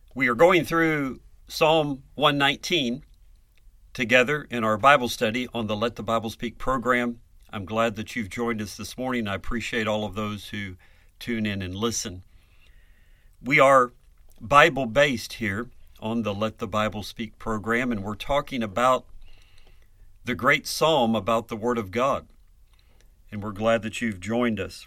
We are going through Psalm 119 together in our Bible study on the Let the Bible Speak program. I'm glad that you've joined us this morning. I appreciate all of those who tune in and listen. We are Bible-based here on the Let the Bible Speak program, and we're talking about the great psalm about the Word of God. And we're glad that you've joined us.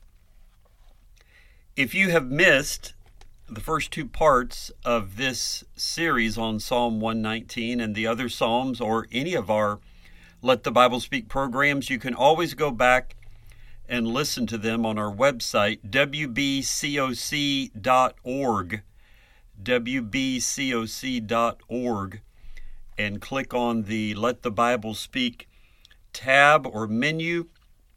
If you have missed the first two parts of this series on Psalm 119 and the other Psalms, or any of our Let the Bible Speak programs, you can always go back and listen to them on our website, wbcoc.org, wbcoc.org, and click on the Let the Bible Speak tab or menu,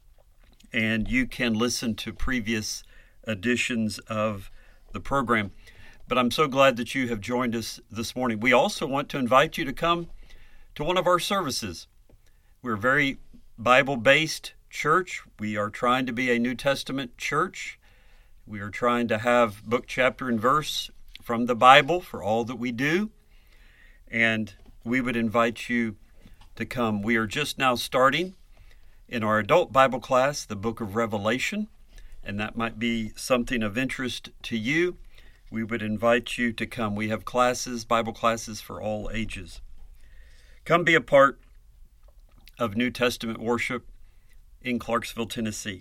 and you can listen to previous editions of the program. But I'm so glad that you have joined us this morning. We also want to invite you to come to one of our services. We're a very Bible-based church. We are trying to be a New Testament church. We are trying to have book, chapter, and verse from the Bible for all that we do. And we would invite you to come. We are just now starting in our adult Bible class, the book of Revelation, and that might be something of interest to you. We would invite you to come. We have classes, Bible classes for all ages. Come be a part of New Testament worship in Clarksville, Tennessee.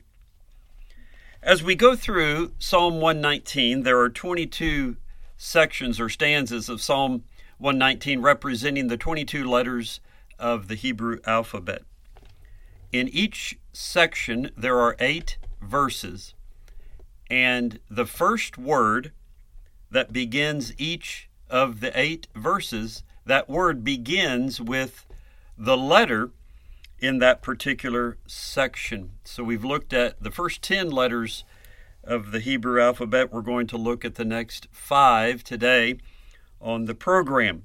As we go through Psalm 119, there are 22 sections or stanzas of Psalm 119 representing the 22 letters of the Hebrew alphabet. In each section, there are 8 verses, and the first word that begins each of the 8 verses, that word begins with the letter in that particular section. So we've looked at the first 10 letters of the Hebrew alphabet. We're going to look at the next 5 today on the program.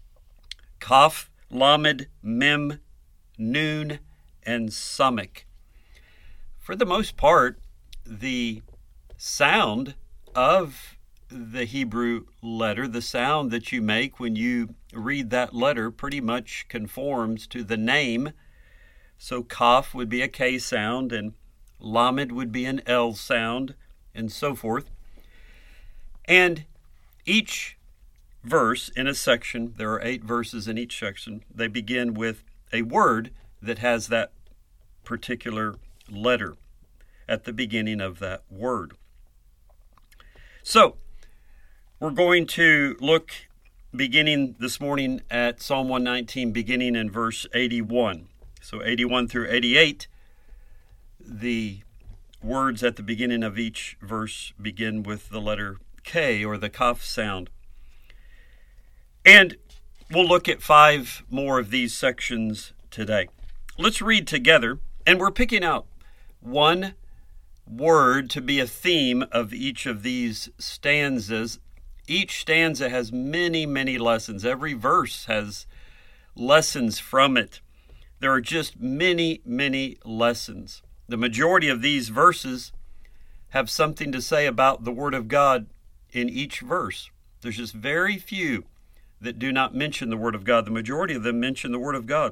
Kaf, Lamed, Mem, Nun, and Samek. For the most part, the sound of the Hebrew letter, the sound that you make when you read that letter, pretty much conforms to the name. So Kaf would be a K sound, and Lamed would be an L sound, and so forth. And each verse in a section, there are 8 verses in each section, they begin with a word that has that particular letter at the beginning of that word. So, we're going to look beginning this morning at Psalm 119, beginning in verse 81. So 81 through 88, the words at the beginning of each verse begin with the letter K, or the Kaf sound. And we'll look at 5 more of these sections today. Let's read together, and we're picking out one word to be a theme of each of these stanzas. Each stanza has many, many lessons. Every verse has lessons from it. There are just many, many lessons. The majority of these verses have something to say about the Word of God in each verse. There's just very few that do not mention the Word of God. The majority of them mention the Word of God.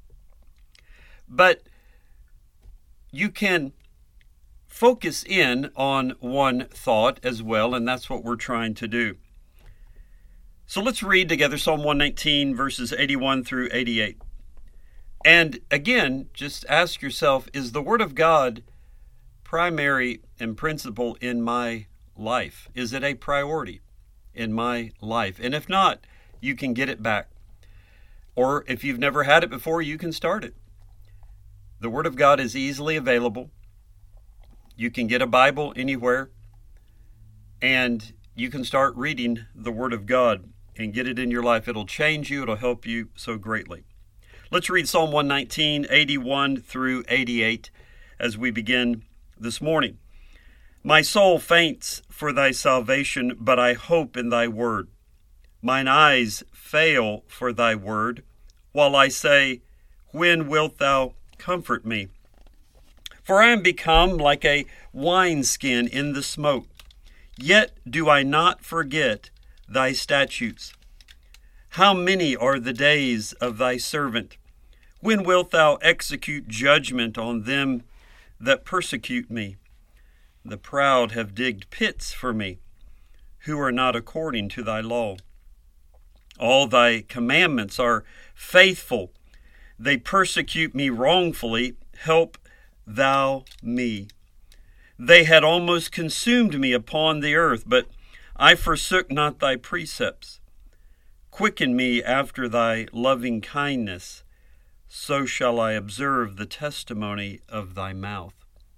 But you can focus in on one thought as well, and that's what we're trying to do. So let's read together Psalm 119, verses 81 through 88. And again, just ask yourself, is the Word of God primary and principal in my life? Is it a priority in my life? And if not, you can get it back. Or if you've never had it before, you can start it. The Word of God is easily available. You can get a Bible anywhere, and you can start reading the Word of God and get it in your life. It'll change you. It'll help you so greatly. Let's read Psalm 119, 81 through 88 as we begin this morning. My soul faints for thy salvation, but I hope in thy word. Mine eyes fail for thy word, while I say, when wilt thou comfort me? For I am become like a wineskin in the smoke. Yet do I not forget thy statutes. How many are the days of thy servant? When wilt thou execute judgment on them that persecute me? The proud have digged pits for me, who are not according to thy law. All thy commandments are faithful. They persecute me wrongfully. Help thou me. They had almost consumed me upon the earth, but I forsook not thy precepts. Quicken me after thy loving kindness, so shall I observe the testimony of thy mouth.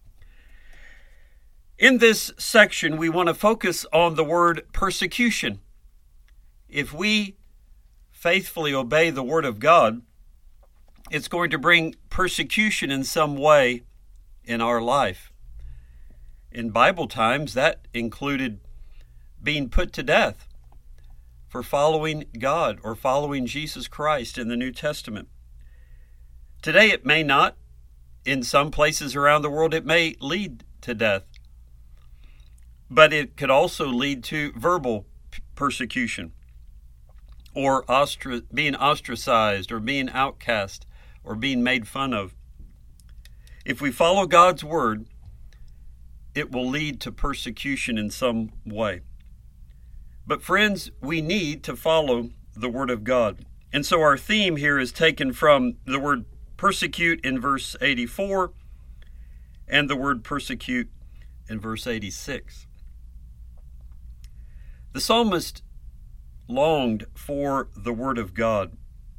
In this section, we want to focus on the word persecution. If we faithfully obey the word of God, it's going to bring persecution in some way in our life. In Bible times, that included being put to death for following God or following Jesus Christ in the New Testament. Today, it may not. In some places around the world, it may lead to death. But it could also lead to verbal persecution, or being ostracized, or being outcast, or being made fun of. If we follow God's word, it will lead to persecution in some way. But friends, we need to follow the word of God. And so our theme here is taken from the word persecute in verse 84 and the word persecute in verse 86. The psalmist longed for the word of God,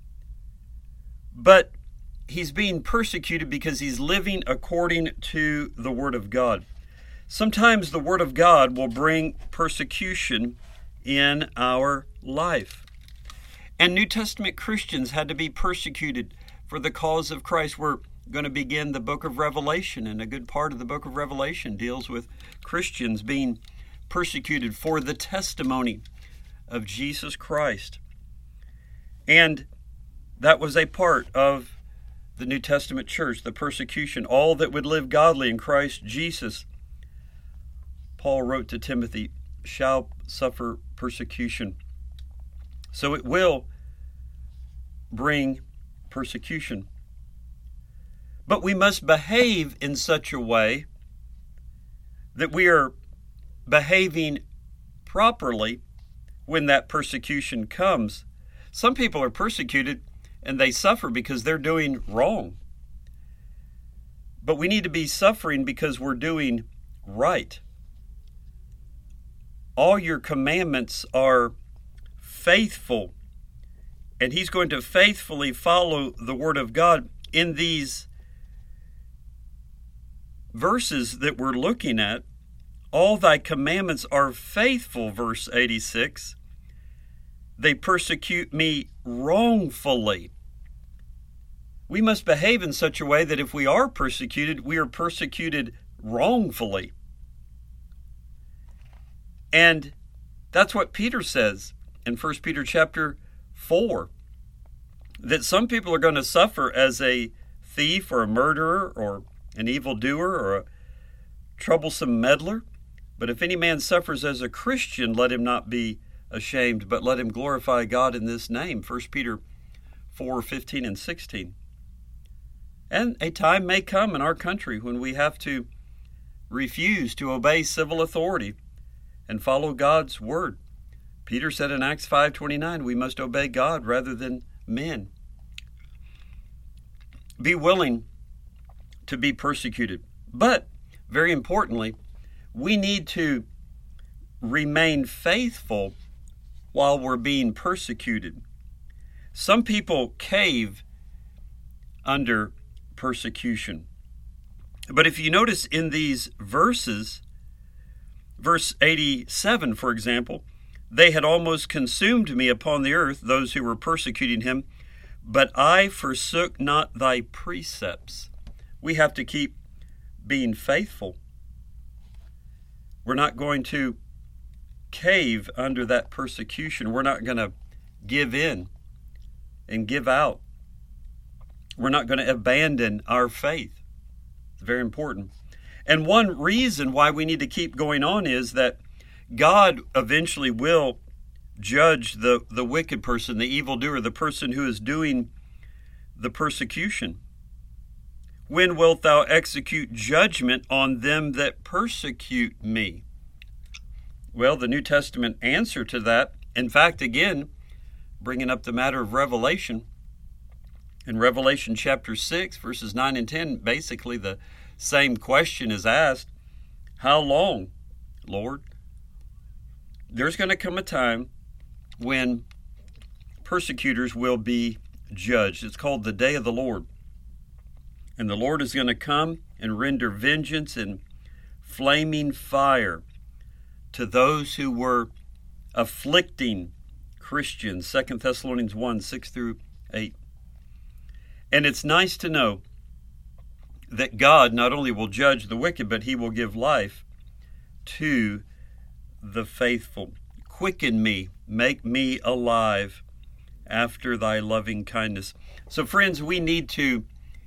but he's being persecuted because he's living according to the word of God. Sometimes the word of God will bring persecution in our life. And New Testament Christians had to be persecuted for the cause of Christ. We're going to begin the book of Revelation, and a good part of the book of Revelation deals with Christians being persecuted for the testimony of Jesus Christ. And that was a part of the New Testament church, the persecution. All that would live godly in Christ Jesus, Paul wrote to Timothy, shall suffer persecution. So it will bring persecution. But we must behave in such a way that we are behaving properly when that persecution comes. Some people are persecuted and they suffer because they're doing wrong. But we need to be suffering because we're doing right. All your commandments are faithful, and he's going to faithfully follow the word of God. In these verses that we're looking at, all thy commandments are faithful, verse 86. They persecute me wrongfully. We must behave in such a way that if we are persecuted, we are persecuted wrongfully. And that's what Peter says in 1 Peter chapter 4, that some people are going to suffer as a thief or a murderer or an evildoer or a troublesome meddler. But if any man suffers as a Christian, let him not be ashamed, but let him glorify God in this name. 1 Peter 4:15 and 16. And a time may come in our country when we have to refuse to obey civil authority and follow God's word. Peter said in Acts 5:29, we must obey God rather than men. Be willing to be persecuted. But, very importantly, we need to remain faithful while we're being persecuted. Some people cave under persecution. But if you notice in these verses, verse 87, for example, they had almost consumed me upon the earth, those who were persecuting him, but I forsook not thy precepts. We have to keep being faithful. We're not going to cave under that persecution. We're not going to give in and give out. We're not going to abandon our faith. It's very important. And one reason why we need to keep going on is that God eventually will judge the wicked person, the evildoer, the person who is doing the persecution? When wilt thou execute judgment on them that persecute me? Well, the New Testament answer to that, in fact, again, bringing up the matter of Revelation, in Revelation chapter 6, verses 9 and 10, basically the same question is asked. How long, Lord? There's going to come a time when persecutors will be judged. It's called the day of the Lord. And the Lord is going to come and render vengeance in flaming fire to those who were afflicting Christians. 2 Thessalonians 1, 6 through 8. And it's nice to know that God not only will judge the wicked, but he will give life to the faithful. Quicken me, make me alive after thy loving kindness. So friends, we need to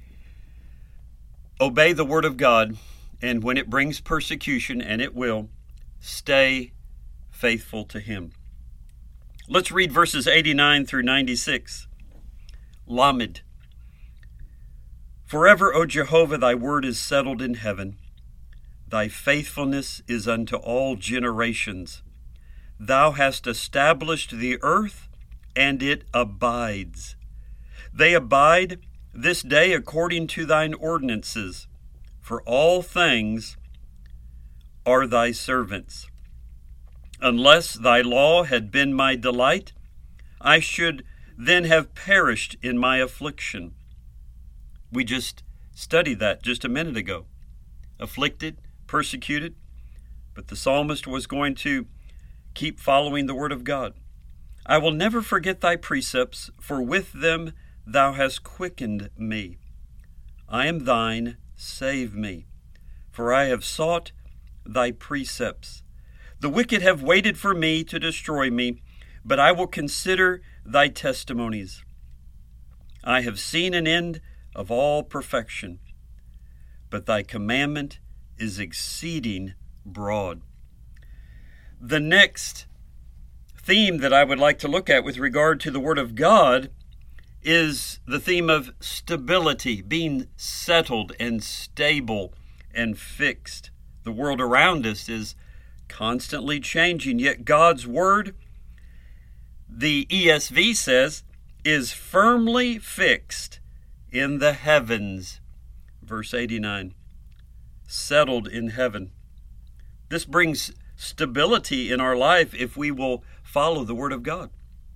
obey the word of God, and when it brings persecution, and it will, stay faithful to him. Let's read verses 89 through 96. Lamed. Forever, O Jehovah, thy word is settled in heaven. Thy faithfulness is unto all generations. Thou hast established the earth, and it abides. They abide this day according to thine ordinances, for all things are thy servants. Unless thy law had been my delight, I should then have perished in my affliction. We just studied that just a minute ago. Afflicted, persecuted, but the psalmist was going to keep following the word of God. I will never forget thy precepts, for with them thou hast quickened me. I am thine, save me, for I have sought thy precepts. The wicked have waited for me to destroy me, but I will consider thy testimonies. I have seen an end of all perfection, but thy commandment is exceeding broad. The next theme that I would like to look at with regard to the Word of God is the theme of stability, being settled and stable and fixed. The world around us is constantly changing, yet God's Word, the ESV says, is firmly fixed in the heavens. Verse 89, settled in heaven. This brings stability in our life if we will follow the Word of God.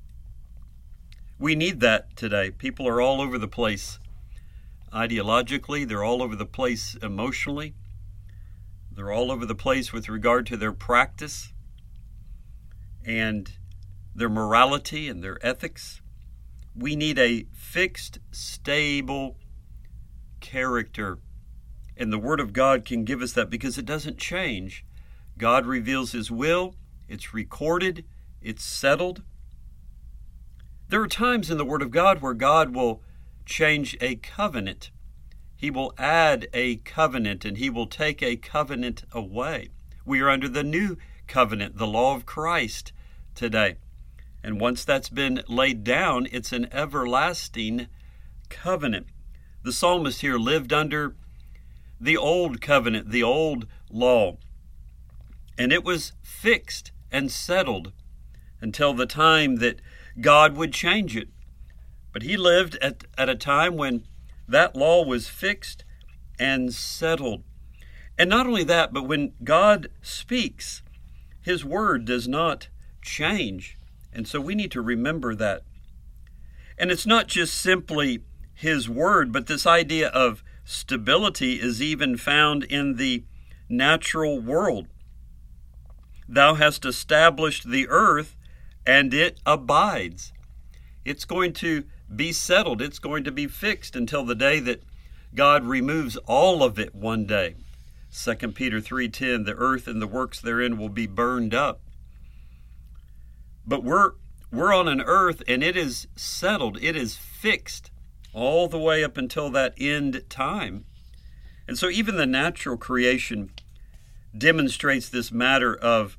We need that today. People are all over the place ideologically. They're all over the place emotionally. They're all over the place with regard to their practice and their morality and their ethics. We need a fixed, stable character. And the Word of God can give us that because it doesn't change. God reveals His will. It's recorded. It's settled. There are times in the Word of God where God will change a covenant. He will add a covenant, and He will take a covenant away. We are under the new covenant, the law of Christ today. And once that's been laid down, it's an everlasting covenant. The psalmist here lived under the old covenant, the old law. And it was fixed and settled until the time that God would change it. But he lived at a time when that law was fixed and settled. And not only that, but when God speaks, His word does not change. And so we need to remember that. And it's not just simply His word, but this idea of stability is even found in the natural world. Thou hast established the earth, and it abides. It's going to be settled. It's going to be fixed until the day that God removes all of it one day. 2 Peter 3:10, the earth and the works therein will be burned up. But we're on an earth, and it is settled. It is fixed all the way up until that end time. And so even the natural creation demonstrates this matter of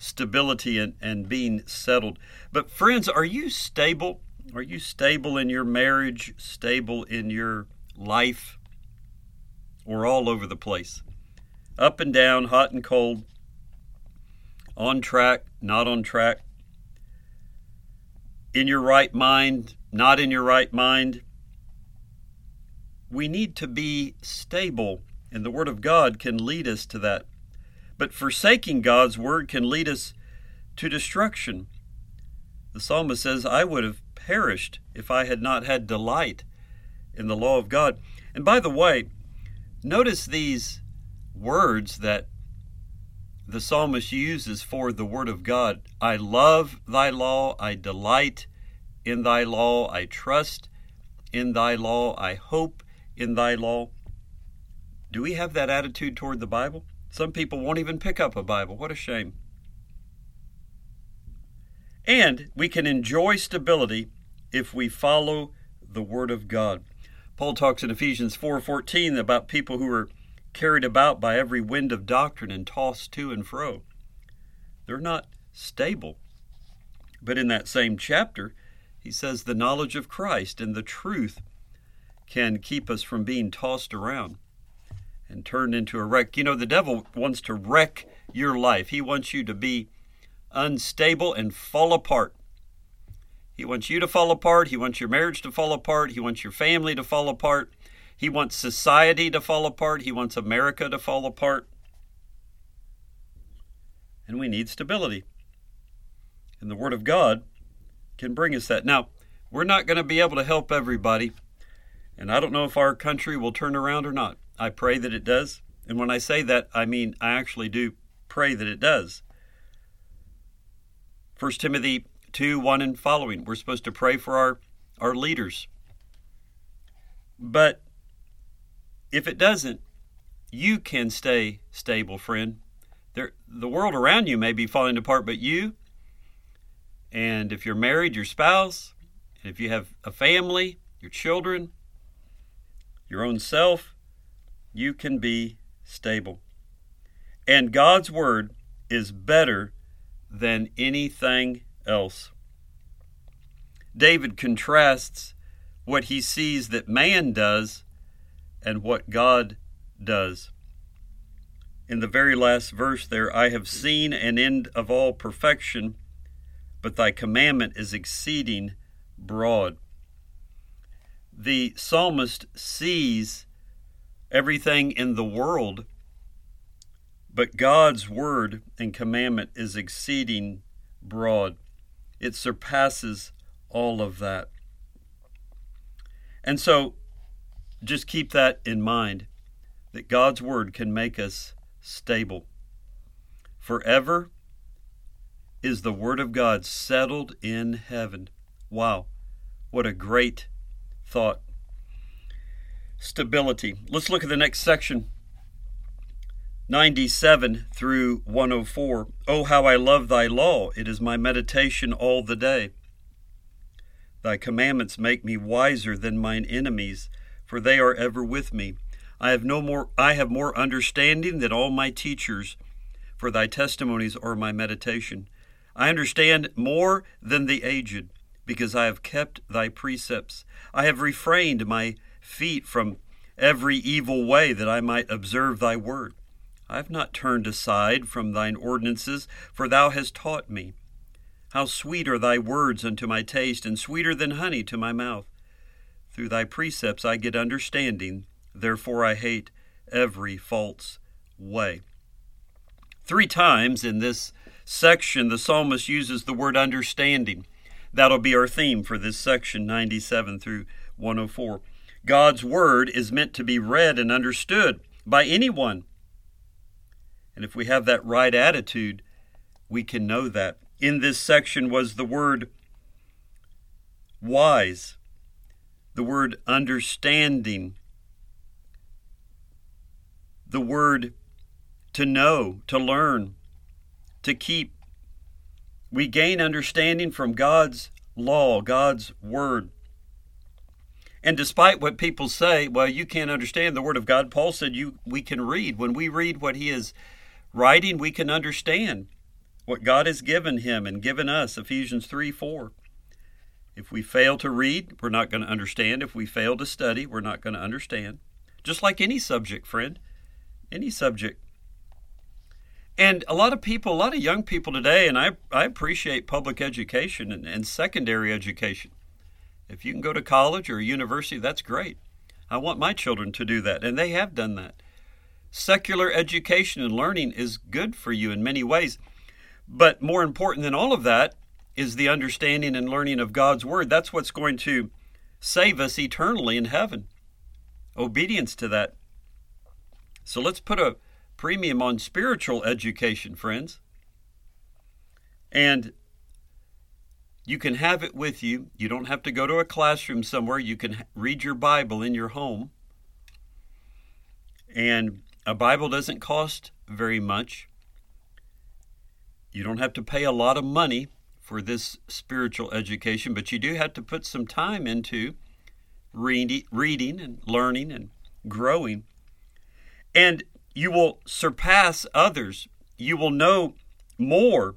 stability and being settled. But friends, are you stable? Are you stable in your marriage, stable in your life, or all over the place? Up and down, hot and cold, on track, not on track, in your right mind, not in your right mind. We need to be stable, and the Word of God can lead us to that. But forsaking God's Word can lead us to destruction. The psalmist says, I would have perished if I had not had delight in the law of God. And by the way, notice these words that the psalmist uses for the Word of God. I love thy law, I delight in thy law, I trust in thy law, I hope in thy law. Do we have that attitude toward the Bible? Some people won't even pick up a Bible. What a shame. And we can enjoy stability if we follow the Word of God. Paul talks in Ephesians 4:14 about people who are carried about by every wind of doctrine and tossed to and fro. They're not stable. But in that same chapter, he says the knowledge of Christ and the truth can keep us from being tossed around and turned into a wreck. You know, the devil wants to wreck your life. He wants you to be unstable and fall apart. He wants you to fall apart. He wants your marriage to fall apart. He wants your family to fall apart. He wants society to fall apart. He wants America to fall apart. And we need stability. And the Word of God can bring us that. Now, we're not going to be able to help everybody. And I don't know if our country will turn around or not. I pray that it does. And when I say that, I mean I actually do pray that it does. 1 Timothy 2:1 and following. We're supposed to pray for our leaders. But if it doesn't, you can stay stable, friend. The world around you may be falling apart, but you, and if you're married, your spouse, and if you have a family, your children, your own self, you can be stable. And God's Word is better than anything else. David contrasts what he sees that man does and what God does. In the very last verse there, I have seen an end of all perfection, but thy commandment is exceeding broad. The psalmist sees everything in the world, but God's word and commandment is exceeding broad. It surpasses all of that. And so, just keep that in mind, that God's word can make us stable. Forever is the word of God settled in heaven. Wow, what a great thought. Stability. Let's look at the next section. 97 through 104. Oh, how I love thy law. It is my meditation all the day. Thy commandments make me wiser than mine enemies, for they are ever with me. I have more understanding than all my teachers, for thy testimonies are my meditation. I understand more than the aged, because I have kept thy precepts. I have refrained my feet from every evil way, that I might observe thy word. I have not turned aside from thine ordinances, for thou hast taught me. How sweet are thy words unto my taste, and sweeter than honey to my mouth. Through thy precepts I get understanding, therefore I hate every false way. 3 times in this section, the psalmist uses the word understanding. That'll be our theme for this section, 97 through 104. God's word is meant to be read and understood by anyone. And if we have that right attitude, we can know that. In this section was the word wise, the word understanding, the word to know, to learn, to keep. We gain understanding from God's law, God's word. And despite what people say, well, you can't understand the word of God, Paul said we can read. When we read what he is writing, we can understand what God has given him and given us, Ephesians 3:4. If we fail to read, we're not going to understand. If we fail to study, we're not going to understand. Just like any subject, friend, any subject. And a lot of young people today, and I appreciate public education and secondary education. If you can go to college or university, that's great. I want my children to do that, and they have done that. Secular education and learning is good for you in many ways. But more important than all of that is the understanding and learning of God's Word. That's what's going to save us eternally in heaven. Obedience to that. So let's put a premium on spiritual education, friends. And you can have it with you. You don't have to go to a classroom somewhere. You can read your Bible in your home. And a Bible doesn't cost very much. You don't have to pay a lot of money for this spiritual education, but you do have to put some time into reading and learning and growing. And you will surpass others. You will know more.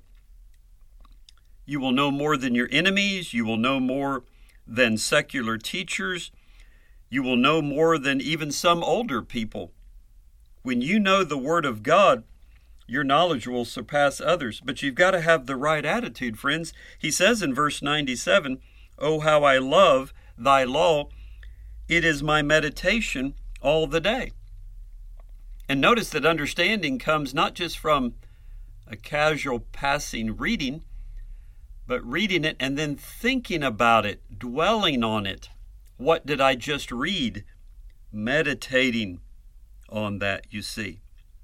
You will know more than your enemies. You will know more than secular teachers. You will know more than even some older people. When you know the Word of God, your knowledge will surpass others. But you've got to have the right attitude, friends. He says in verse 97, "Oh, how I love thy law. It is my meditation all the day." And notice that understanding comes not just from a casual passing reading, but reading it and then thinking about it, dwelling on it. What did I just read? Meditating on that, you see.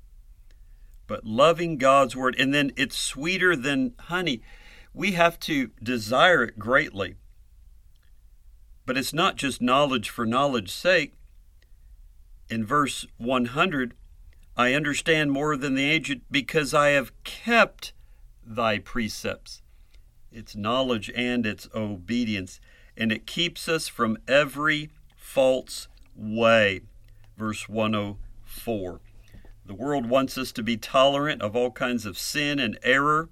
But loving God's Word, and then it's sweeter than honey. We have to desire it greatly. But it's not just knowledge for knowledge's sake. In verse 100, I understand more than the aged because I have kept thy precepts. It's knowledge and it's obedience, and it keeps us from every false way. Verse 104. The world wants us to be tolerant of all kinds of sin and error,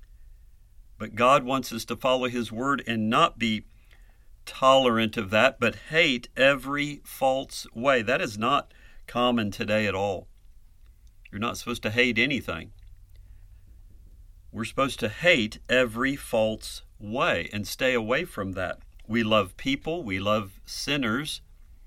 but God wants us to follow His Word and not be tolerant of that, but hate every false way. That is not common today at all. You're not supposed to hate anything. We're supposed to hate every false way and stay away from that. We love people, we love sinners,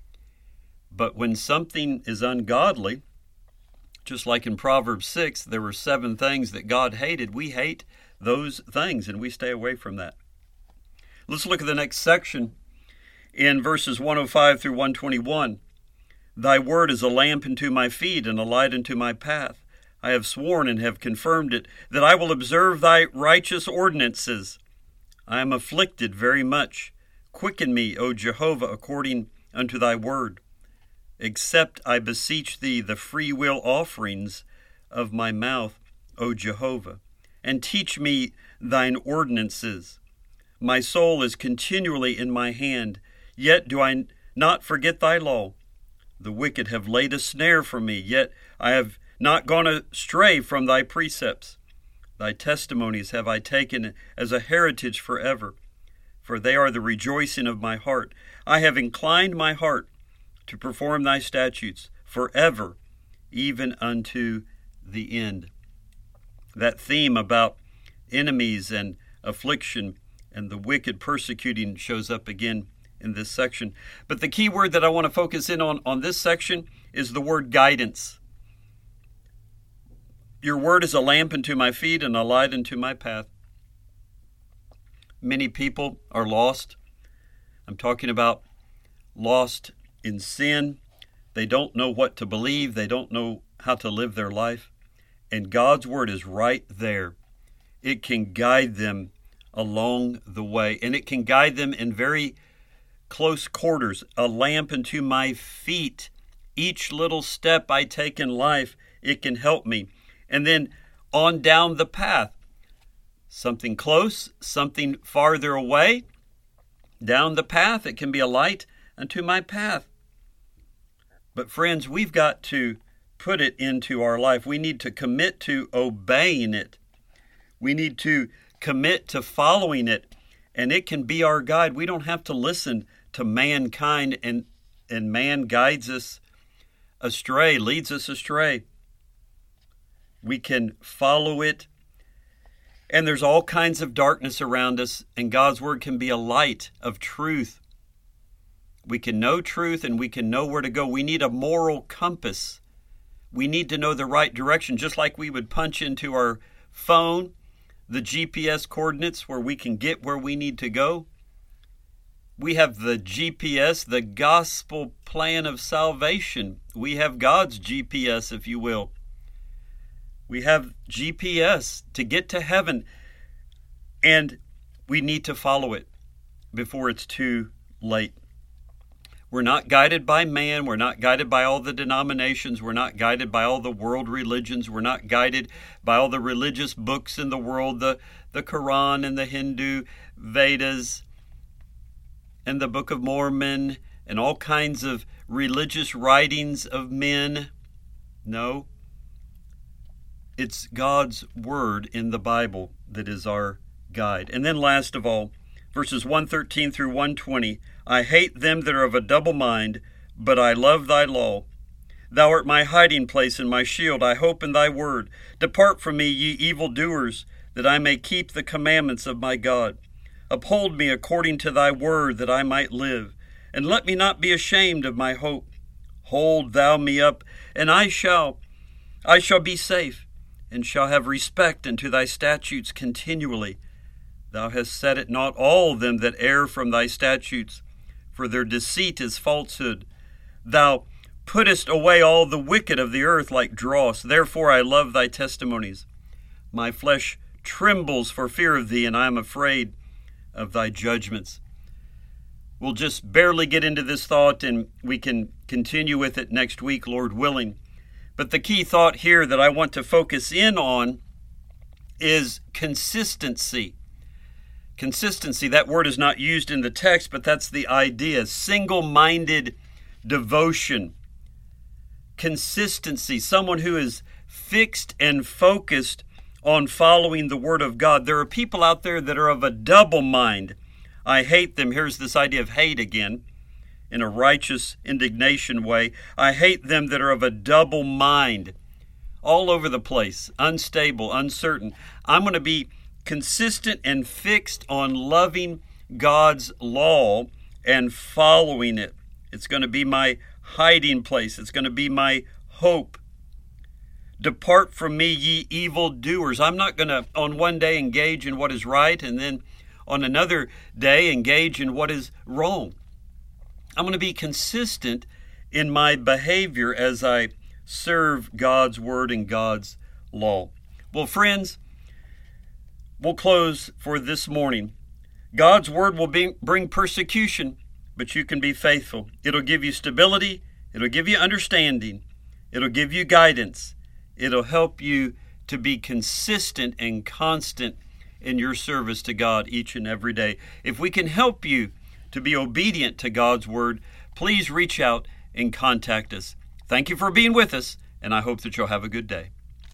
but when something is ungodly, just like in Proverbs 6, there were 7 things that God hated. We hate those things and we stay away from that. Let's look at the next section in verses 105 through 121. Thy word is a lamp unto my feet and a light unto my path. I have sworn and have confirmed it, that I will observe thy righteous ordinances. I am afflicted very much. Quicken me, O Jehovah, according unto thy word. Accept, I beseech thee, the free will offerings of my mouth, O Jehovah, and teach me thine ordinances. My soul is continually in my hand, yet do I not forget thy law. The wicked have laid a snare for me, yet I have not gone astray from thy precepts. Thy testimonies have I taken as a heritage forever, for they are the rejoicing of my heart. I have inclined my heart to perform thy statutes forever, even unto the end. That theme about enemies and affliction and the wicked persecuting shows up again in this section. But the key word that I want to focus in on this section is the word guidance. Your word is a lamp unto my feet and a light unto my path. Many people are lost. I'm talking about lost in sin. They don't know what to believe. They don't know how to live their life. And God's word is right there. It can guide them along the way. And it can guide them in very close quarters. A lamp unto my feet. Each little step I take in life, it can help me. And then on down the path. Something close, something farther away. Down the path, it can be a light unto my path. But friends, we've got to put it into our life. We need to commit to obeying it. We need to commit to following it, and it can be our guide. We don't have to listen to mankind, and man guides us astray, leads us astray. We can follow it. And there's all kinds of darkness around us, and God's Word can be a light of truth. We can know truth, and we can know where to go. We need a moral compass. We need to know the right direction, just like we would punch into our phone the GPS coordinates where we can get where we need to go. We have the GPS, the gospel plan of salvation. We have God's GPS, if you will. We have GPS to get to heaven, and we need to follow it before it's too late. We're not guided by man. We're not guided by all the denominations. We're not guided by all the world religions. We're not guided by all the religious books in the world, the Quran and the Hindu Vedas and the Book of Mormon and all kinds of religious writings of men. No. It's God's Word in the Bible that is our guide. And then last of all, verses 113 through 120, I hate them that are of a double mind, but I love thy law. Thou art my hiding place and my shield. I hope in thy word. Depart from me, ye evildoers, that I may keep the commandments of my God. Uphold me according to thy word, that I might live. And let me not be ashamed of my hope. Hold thou me up, and I shall be safe, and shall have respect unto thy statutes continually. Thou hast set at naught all them that err from thy statutes, for their deceit is falsehood. Thou puttest away all the wicked of the earth like dross. Therefore I love thy testimonies. My flesh trembles for fear of thee, and I am afraid of thy judgments. We'll just barely get into this thought, and we can continue with it next week, Lord willing. But the key thought here that I want to focus in on is consistency. Consistency, that word is not used in the text, but that's the idea. Single-minded devotion. Consistency, someone who is fixed and focused on following the Word of God. There are people out there that are of a double mind. I hate them. Here's this idea of hate again, in a righteous indignation way. I hate them that are of a double mind, all over the place, unstable, uncertain. I'm going to be consistent and fixed on loving God's law and following it. It's going to be my hiding place. It's going to be my hope. Depart from me, ye evildoers. I'm not going to, on one day, engage in what is right, and then on another day, engage in what is wrong. I'm going to be consistent in my behavior as I serve God's Word and God's law. Well, friends, we'll close for this morning. God's Word will bring persecution, but you can be faithful. It'll give you stability. It'll give you understanding. It'll give you guidance. It'll help you to be consistent and constant in your service to God each and every day. If we can help you to be obedient to God's Word, please reach out and contact us. Thank you for being with us, and I hope that you'll have a good day.